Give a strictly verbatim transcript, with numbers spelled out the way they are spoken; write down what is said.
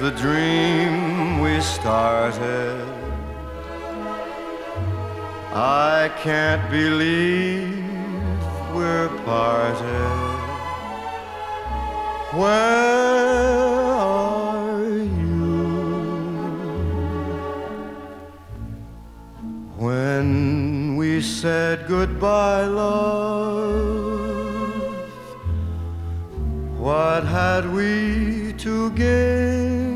the dream we started. I can't believe we're parted. Where are you? When we said goodbye, love, what had we to gain?